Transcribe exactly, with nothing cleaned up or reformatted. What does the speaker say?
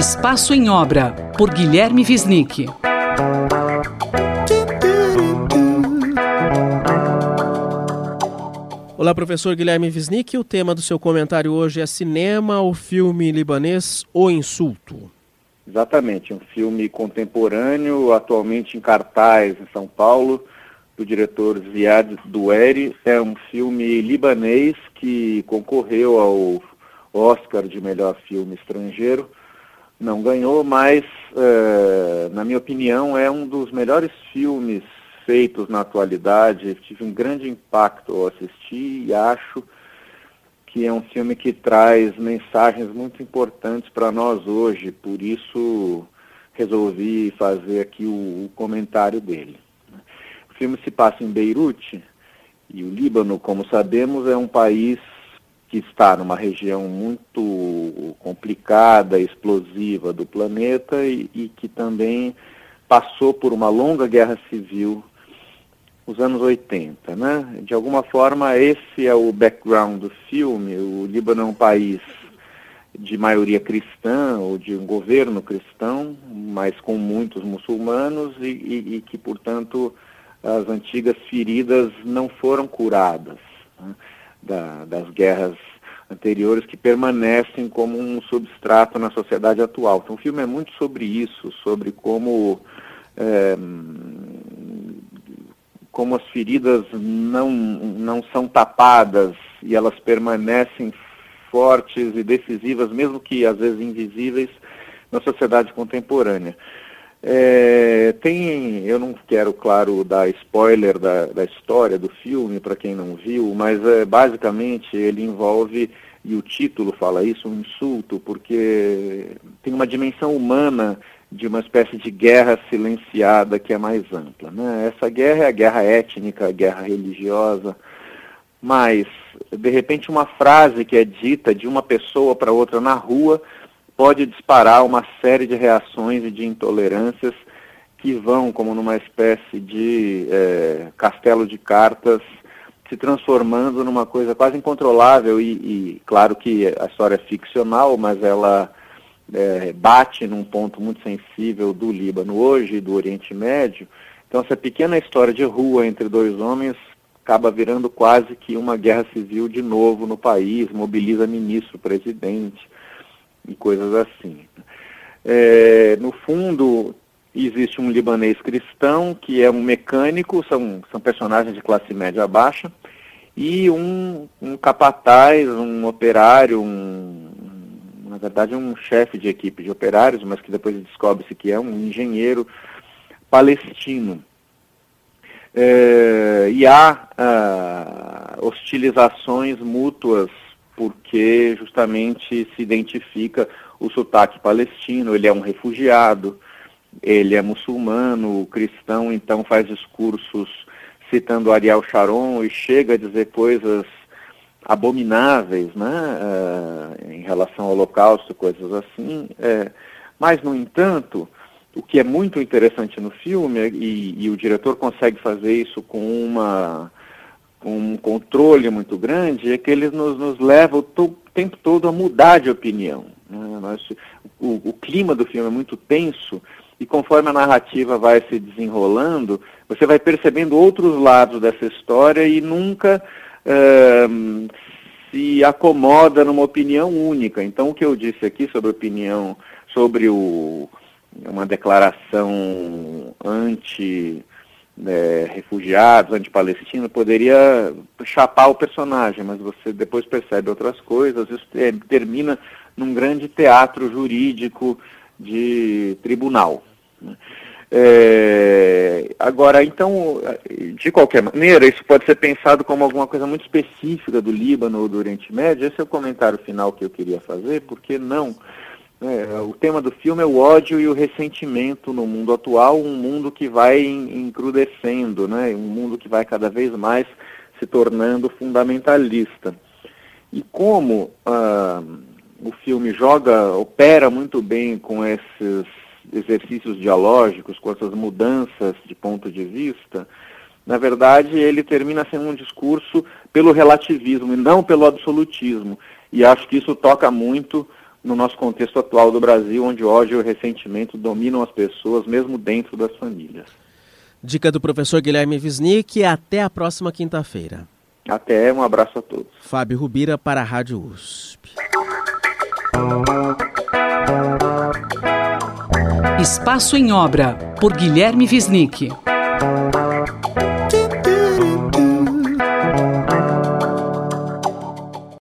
Espaço em Obra, por Guilherme Wisnik. Olá, professor Guilherme Wisnik. O tema do seu comentário hoje é cinema, o filme libanês O Insulto. Exatamente, um filme contemporâneo, atualmente em cartaz em São Paulo, do diretor Ziad Doueri. É um filme libanês que concorreu ao Oscar de melhor filme estrangeiro. Não ganhou, mas, é, na minha opinião, é um dos melhores filmes feitos na atualidade. Tive um grande impacto ao assistir e acho que é um filme que traz mensagens muito importantes para nós hoje. Por isso, resolvi fazer aqui o, o comentário dele. O filme se passa em Beirute, e o Líbano, como sabemos, é um país que está numa região muito complicada, explosiva do planeta e, e que também passou por uma longa guerra civil nos anos oitenta, né? De alguma forma, esse é o background do filme. O Líbano é um país de maioria cristã, ou de um governo cristão, mas com muitos muçulmanos e, e, e que, portanto, as antigas feridas não foram curadas, né? Da, das guerras anteriores, que permanecem como um substrato na sociedade atual. Então o filme é muito sobre isso, sobre como, é, como as feridas não, não são tapadas e elas permanecem fortes e decisivas, mesmo que às vezes invisíveis, na sociedade contemporânea. É, tem, eu não quero, claro, dar spoiler da, da história do filme para quem não viu, mas é, basicamente ele envolve, e o título fala isso, um insulto, porque tem uma dimensão humana de uma espécie de guerra silenciada que é mais ampla, né? Essa guerra é a guerra étnica, a guerra religiosa, mas, de repente, uma frase que é dita de uma pessoa para outra na rua pode disparar uma série de reações e de intolerâncias que vão, como numa espécie de é, castelo de cartas, se transformando numa coisa quase incontrolável. E, e claro que a história é ficcional, mas ela é, bate num ponto muito sensível do Líbano hoje e do Oriente Médio. Então essa pequena história de rua entre dois homens acaba virando quase que uma guerra civil de novo no país, mobiliza ministro, presidente e coisas assim. É, no fundo, existe um libanês cristão, que é um mecânico, são, são personagens de classe média baixa, e um, um capataz, um operário, um, na verdade um chefe de equipe de operários, mas que depois descobre-se que é um engenheiro palestino. É, e há ah, hostilizações mútuas, porque justamente se identifica o sotaque palestino, ele é um refugiado, ele é muçulmano, cristão, então faz discursos citando Ariel Sharon e chega a dizer coisas abomináveis, né, uh, em relação ao Holocausto, coisas assim. É, mas, no entanto, o que é muito interessante no filme, e, e o diretor consegue fazer isso com uma... com um controle muito grande, é que eles nos, nos levam o to, tempo todo a mudar de opinião, né? Nós, o, o clima do filme é muito tenso, e conforme a narrativa vai se desenrolando, você vai percebendo outros lados dessa história e nunca uh, se acomoda numa opinião única. Então o que eu disse aqui sobre a opinião, sobre o, uma declaração anti... É, refugiados, antipalestinos, poderia chapar o personagem, mas você depois percebe outras coisas. Isso é, termina num grande teatro jurídico de tribunal, né? É, agora, então, de qualquer maneira, isso pode ser pensado como alguma coisa muito específica do Líbano ou do Oriente Médio. Esse é o comentário final que eu queria fazer, porque não... É, o tema do filme é o ódio e o ressentimento no mundo atual, um mundo que vai encrudecendo, né? Um mundo que vai cada vez mais se tornando fundamentalista. E como ah, o filme joga, opera muito bem com esses exercícios dialógicos, com essas mudanças de ponto de vista, na verdade ele termina sendo um discurso pelo relativismo e não pelo absolutismo. E acho que isso toca muito no nosso contexto atual do Brasil, onde o ódio e o ressentimento dominam as pessoas, mesmo dentro das famílias. Dica do professor Guilherme Wisnik, até a próxima quinta-feira. Até, um abraço a todos. Fábio Rubira para a Rádio U S P. Espaço em Obra, por Guilherme Wisnik.